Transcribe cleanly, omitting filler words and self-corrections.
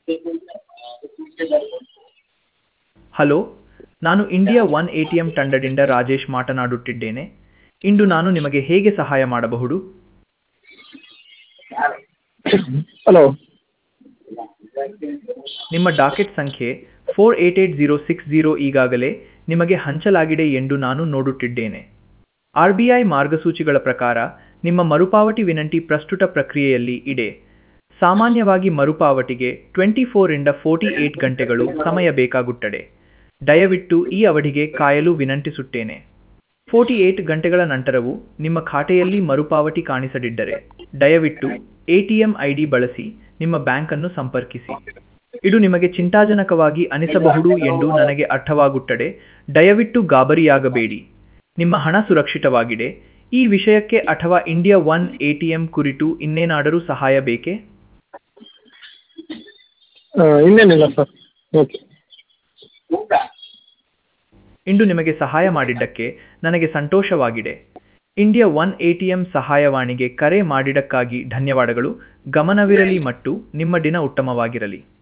Hello, ನಾನು India one ATM ತಂಡದಿಂದ ರಾಜೇಶ್ ಮಾತನಾಡುತ್ತಿದ್ದೇನೆ. ಇಂದು ನಾನು ನಿಮಗೆ ಹೇಗೆ ಸಹಾಯ ಮಾಡಬಹುದು? ಹಲೋ. ನಿಮ್ಮ ಡಾಕೆಟ್ ಸಂಖ್ಯೆ 488060 ಈಗಾಗಲೇ ನಿಮಗೆ ಹಂಚಲಾಗಿದೆ ಎಂದು ನಾನು ನೋಡುತ್ತಿದ್ದೇನೆ. RBI ಮಾರ್ಗಸೂಚಿಗಳ ಪ್ರಕಾರ ನಿಮ್ಮ ಮರುಪಾವತಿ ವಿನಂತಿ ಪ್ರಸ್ತುತ ಪ್ರಕ್ರಿಯೆಯಲ್ಲಿ ಇದೆ. ಸಾಮಾನ್ಯವಾಗಿ ಮರುಪಾವತಿಗೆ 24 ರಿಂದ 48 ಗಂಟೆಗಳು ಸಮಯ ಬೇಕಾಗುತ್ತದೆ. ದಯವಿಟ್ಟು ಈ ಅವಧಿಗೆ ಕಾಯಲು ವಿನಂತಿಸುತ್ತೇನೆ. 48 ಗಂಟೆಗಳ ನಂತರವೂ ನಿಮ್ಮ ಖಾತೆಯಲ್ಲಿ ಮರುಪಾವತಿ ಕಾಣಿಸದಿದ್ದರೆ ದಯವಿಟ್ಟು ATM ID ಬಳಸಿ ನಿಮ್ಮ ಬ್ಯಾಂಕನ್ನು ಸಂಪರ್ಕಿಸಿ. ಇದು ನಿಮಗೆ ಚಿಂತಾಜನಕವಾಗಿ ಅನಿಸಬಹುದು ಎಂದು ನನಗೆ ಅರ್ಥವಾಗುತ್ತದೆ. ದಯವಿಟ್ಟು ಗಾಬರಿಯಾಗಬೇಡಿ. ನಿಮ್ಮ ಹಣ ಸುರಕ್ಷಿತವಾಗಿದೆ. ಈ ವಿಷಯಕ್ಕೆ ಅಥವಾ ಇಂಡಿಯಾ ಒನ್ ATM ಕುರಿತು ಇನ್ನೇನಾದರೂ ಸಹಾಯ ಬೇಕೇ? ಇನ್ನೇನಿಲ್ಲ ಸರ್. ಓಕೆ. ಇಂದು ನಿಮಗೆ ಸಹಾಯ ಮಾಡಿದ್ದಕ್ಕೆ ನನಗೆ ಸಂತೋಷವಾಗಿದೆ. ಇಂಡಿಯಾ ಒನ್ ATM ಸಹಾಯವಾಣಿಗೆ ಕರೆ ಮಾಡಿದ್ದಕ್ಕಾಗಿ ಧನ್ಯವಾದಗಳು. ಗಮನವಿರಲಿ ಮತ್ತು ನಿಮ್ಮ ದಿನ ಉತ್ತಮವಾಗಿರಲಿ.